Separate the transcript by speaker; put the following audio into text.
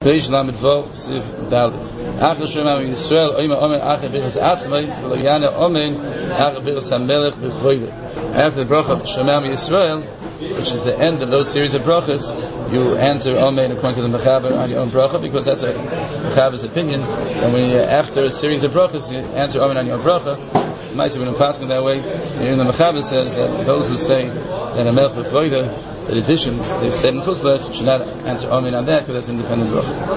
Speaker 1: Page Lamed Vav Siv Dalet. Achar Shema Yisrael Oima Omen Achar Bichas Atzmai V'lo Yana Omen Achar Bichas HaMelech B'Chvoide. After the bracha of Shema Yisrael, which is the end of those series of brachas, you answer Omen according to the Mechaber on your own bracha, because that's a Mechaber's opinion. And when after a series of brachas, you answer Omen on your own bracha. Might when I'm passing that way, even the Mechaber says that those who say that HaMelech B'Chvoide, in addition, they said in Chutz La'aretz should not answer Amen on that because that's independent bracha.